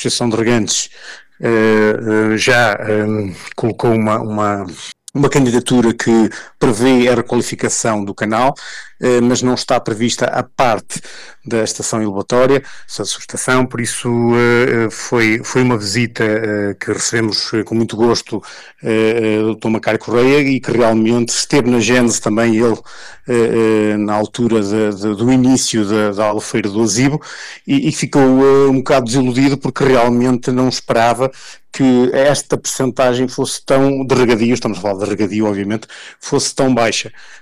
Associação de Regantes já colocou uma candidatura que prevê a requalificação do canal, mas não está prevista a parte da estação elevatória, essa subestação, por isso foi uma visita que recebemos com muito gosto do Dr. Macário Correia e que realmente esteve na gênese também ele na altura do início da Albufeira do Azibo e ficou um bocado desiludido porque realmente não esperava que esta percentagem fosse tão de regadio, estamos a falar de regadio obviamente, fosse tão baixa.